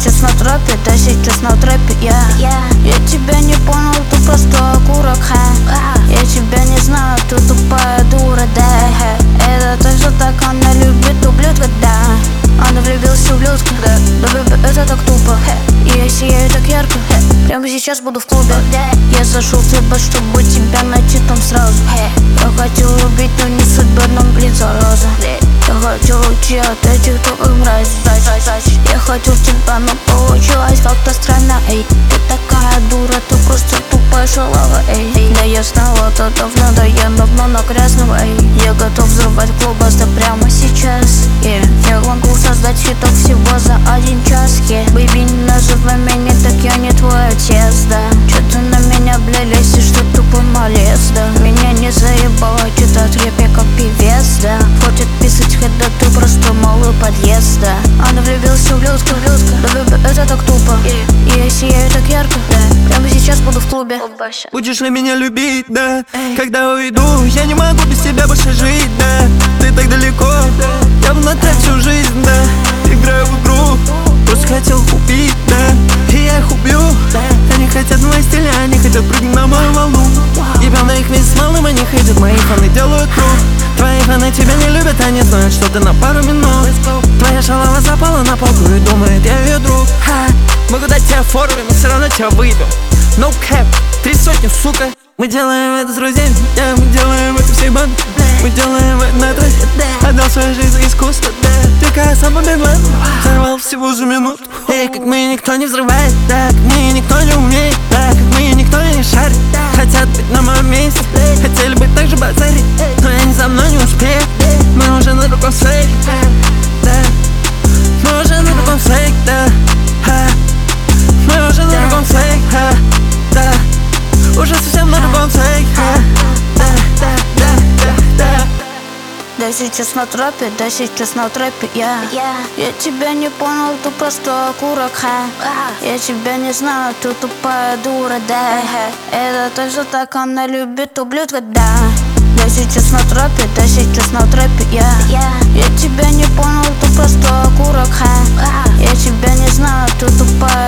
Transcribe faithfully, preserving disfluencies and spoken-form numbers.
сейчас на тропе, да сейчас на тропе я yeah. Я тебя не понял, ты просто окурок, ха ah. Я тебя не знаю, ты тупая дура, да Это точно так, она любит ублюдка, да Она влюбилась в ублюдка, да, да это так тупо И я сияю так ярко, прямо сейчас буду в клубе Я зашел в тебя, чтобы тебя найти там сразу Я хотел убить, но не судьба, но блин, зараза Я хотел уйти от этих тупых мразей Я хотел тебя, но получилось как-то странно, эй Ты такая дура, ты просто тупая шалава, эй Да я знала это давно, да я давно на грязного, эй Я готов взрывать клуб, да прямо сейчас, yeah. Я могу создать хитов всего за один час, yeah. Бэйби, не называй меня, так я не твой отец, да Чё ты на меня, бля, лезешь, что тупо малец, да Меня не заебало читать рэпе как певец, да Хочет писать хэт, да ты просто малый подъезд, да Она влюбилась в ублюдка, ублюдка, да это так тупо yeah. И я сияю так ярко, да Прямо сейчас буду в клубе. Будешь ли меня любить, да? Эй. Когда уйду, я не могу без тебя больше жить, да Ты так далеко, я бы на тебя всю жизнь, да Играю в игру, просто хотел убить, да И я их убью, они хотят мои стиля, они хотят прыгнуть на мою волну Ебал на их вместе с малым, они хотят, мои фаны делают круг Твои фаны тебя не любят, они знают, что ты на пару минут Твоя шалава запала на полку и думает, я ее друг Ха. Могу дать тебе фору, но все равно тебя выйду No cap, три сотни, сука Мы делаем это с друзьями, yeah, мы делаем это всей бандой Мы делаем это на трассе, отдал свою жизнь за искусство Такая сама беглан, взорвал всего за минуту Эй, как мы никто не взрывает, да, как мы никто не умеет, да Как мы никто не шарит, хотят быть на моем месте Хотели быть так же базарить, но они за мной не успеют Мы уже на другом свете, да Мы уже на другом свете, да Мы уже на другом свете, да Уже совсем на другом свете, да, да, да, да, да Да сейчас на тропе, да сейчас на тропе я yeah. Я тебя не понял, ты просто окурок, ха ah. Я тебя не знаю, ты тупая дура, да uh-huh. Это точно так, она любит ублюдка, да Я сейчас на тропе, да сейчас на тропе я yeah. Я тебя не понял, ты просто окурок, ха ah. Я тебя не знаю, ты тупая